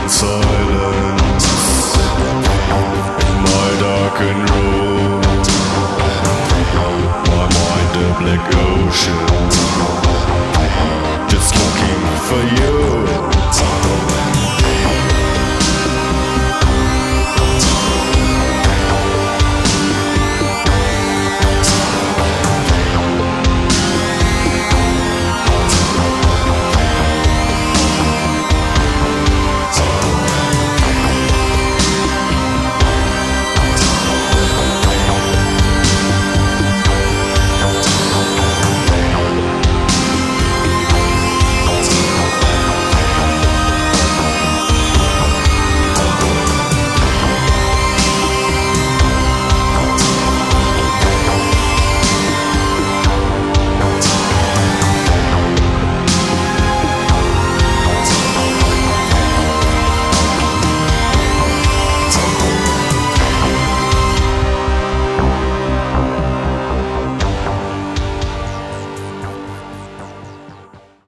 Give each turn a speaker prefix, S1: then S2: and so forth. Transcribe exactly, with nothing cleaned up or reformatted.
S1: silence in my darkened room. My mind a black ocean, just looking for you.